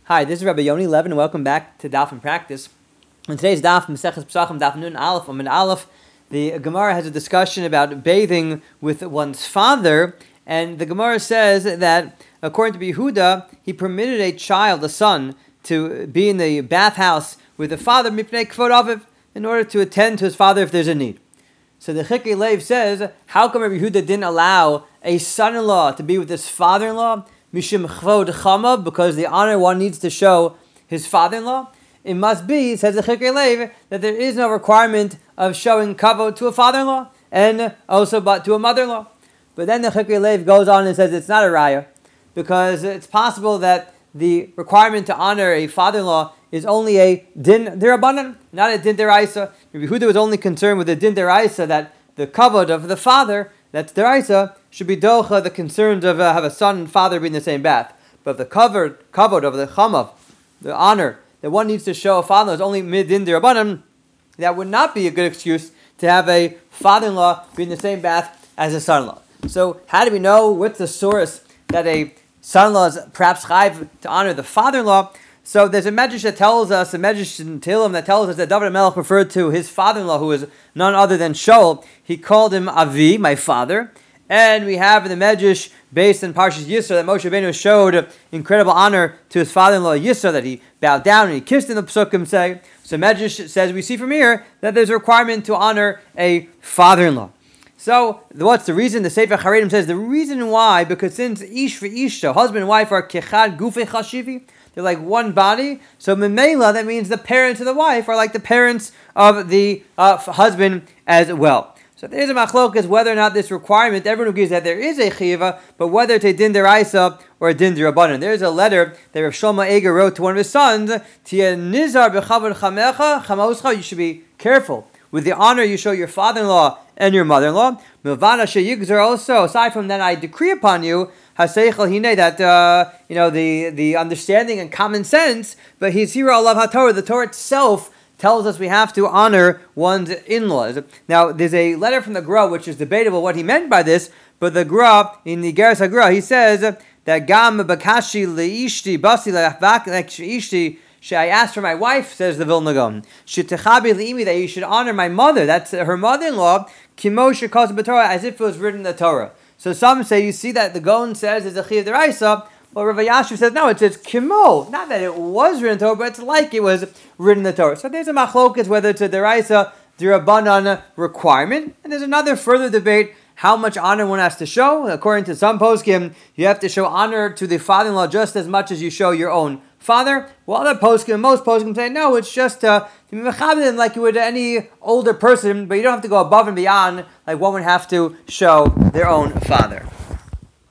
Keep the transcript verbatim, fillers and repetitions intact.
Hi, this is Rabbi Yoni Levin, and welcome back to Daf and Practice. In today's Daf, Maseches Pesachim, Daf Nun Aleph, Amud Aleph, the Gemara has a discussion about bathing with one's father, and the Gemara says that, according to Yehuda, he permitted a child, a son, to be in the bathhouse with the father, Mipnei Kvod Aviv, in order to attend to his father if there's a need. So the Chikei Lev says, how come Rabbi Yehuda didn't allow a son-in-law to be with his father-in-law? Mishum Chvod Chamav, because the honor one needs to show his father-in-law. It must be, says the Chikei Lev, that there is no requirement of showing kavod to a father-in-law and also but to a mother-in-law. But then the Chikei Lev goes on and says it's not a raya, because it's possible that the requirement to honor a father-in-law is only a din derabanan, not a din deraisa. Rabbi Yehuda was only concerned with the din deraisa, that the kavod of the father, that's deraisa, should be docha the concerns of uh, have a son and father be in the same bath. But the covered kavod of the chamav, the honor that one needs to show a father is only midin derabanan, that would not be a good excuse to have a father-in-law be in the same bath as a son-in-law. So how do we know what's the source that a son-in-law is perhaps chayv to honor the father-in-law? So there's a medrash that tells us, a medrash in Tehillim that tells us that David HaMelech referred to his father-in-law, who is none other than Shaul. He called him Avi, my father. And we have in the medrash, based in Parshas Yisro, that Moshe Rabbeinu showed incredible honor to his father-in-law Yisro, that he bowed down and he kissed in the Pesukim say. So medrash says, we see from here that there's a requirement to honor a father-in-law. So, what's the reason? The Sefer Charedim says the reason why, because since ish for isha, husband and wife are kechad gufei chashivi, they're like one body. So, memela, that means the parents of the wife are like the parents of the uh, husband as well. So, there's a machlokas whether or not this requirement, everyone agrees that there is a chiyuva, but whether it's a din deraisa or a din derabanan. There's a letter that Rav Shlomo Eger wrote to one of his sons, Tia nizar b'chavod chamecha chamoscha, you should be careful with the honor you show your father-in-law and your mother-in-law. Milvana sheyigzer also, aside from that, I decree upon you, haseichel hine, that, uh, you know, the, the understanding and common sense, but he's here alav haTorah, the Torah itself tells us we have to honor one's in-laws. Now, there's a letter from the Gra, which is debatable what he meant by this, but the Gra, in the Geras HaGra, he says that gam bakashi leishti basi le'achvak le'ishti, I asked for my wife, says the Vilna Gaon, that you should honor my mother, that's her mother-in-law, as if it was written in the Torah. So some say, you see that the Gaon says it's a chiyuv deraisa, but Rav Yashiv says, no, it says kimo, not that it was written in the Torah, but it's like it was written in the Torah. So there's a machlokas whether it's a deraisa, derabanan requirement, and there's another further debate, how much honor one has to show. According to some poskim, you have to show honor to the father-in-law just as much as you show your own father. Well, other poskim, most poskim say, no, it's just uh, to be mechabed like you would any older person, but you don't have to go above and beyond like one would have to show their own father.